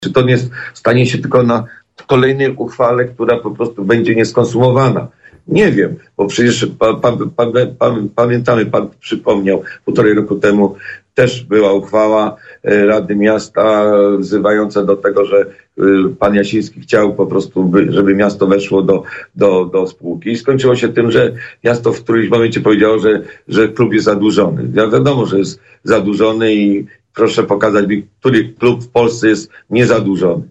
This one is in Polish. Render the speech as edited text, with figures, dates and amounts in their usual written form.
Czy to nie stanie się tylko na kolejnej uchwale, która po prostu będzie nieskonsumowana? Nie wiem, bo przecież pamiętamy, pan przypomniał, 1,5 roku temu też była uchwała Rady Miasta wzywająca do tego, że pan Jasiński chciał po prostu, żeby miasto weszło do spółki. I skończyło się tym, że miasto w którymś momencie powiedziało, że klub jest zadłużony. Ja wiadomo, że jest zadłużony i proszę pokazać mi, który klub w Polsce jest niezadłużony.